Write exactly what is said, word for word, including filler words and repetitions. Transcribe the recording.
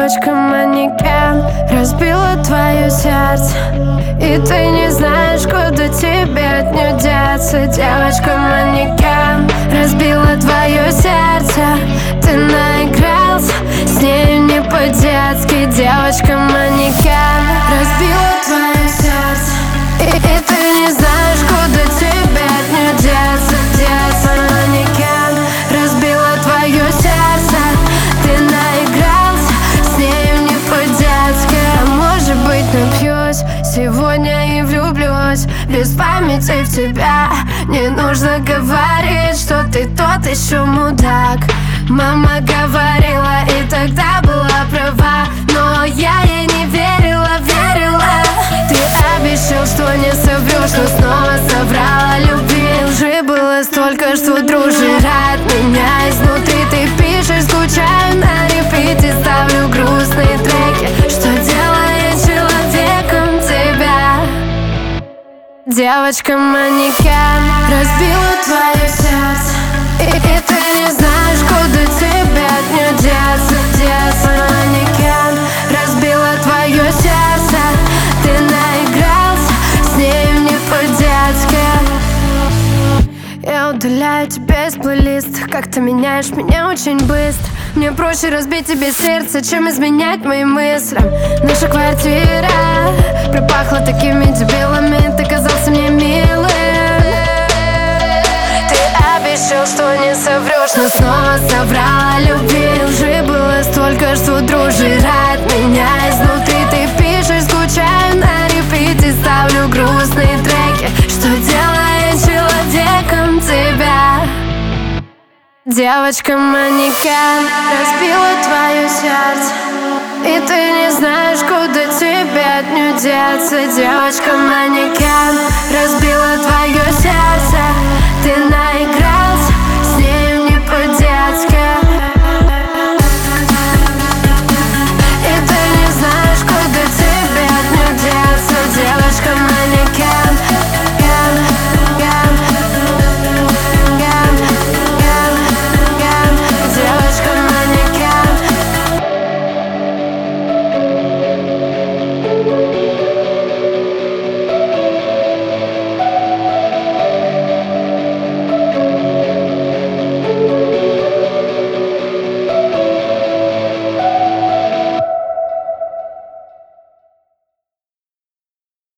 девочка-манекен разбила твое сердце, и ты не знаешь, куда тебе от нее деться. Девочка-манекен разбила твое сердце, ты наигрался с нею не по-детски. Девочка-манекен разбила твое сердце, и, и ты не знаешь, куда тебе от нее деться. Девочка-манекен разбила твое сердце, ты наигрался с нею не по-детски. А может быть, напьюсь сегодня и влюблюсь без памяти в тебя. Не нужно говорить, что ты тот еще мудак. Мама говорила и тогда была права, но я ей не верила, верила. Ты обещал, что не соврешь, но снова соврала. Любви лжи было столько, что дружишь от меня изнутри. Ты пишешь, скучаю на репите, ставлю грустные треки. Что делает человеком тебя? Девочка-манекен разбила твое сердце, и, и ты не знаешь, куда тебе от нее деться. Девочка-манекен разбила твое сердце, ты наигрался с нею не по-детски. Я удаляю тебя из плейлиста, как ты меняешь меня очень быстро. Мне проще разбить тебе сердце, чем изменять моим мыслям. Наша квартира пропахла такими дебилами, ты казался мне милым. Ты обещал, что не соврешь, но снова соврала. Любви лжи было столько, что дружишь от меня изнутри. Ты пишешь, скучаю на репите, ставлю грустные треки. Что делает человеком тебя? Девочка-манекен разбила твое сердце, и ты не знаешь, куда тебе от нее деться. Девочка-манекен разбила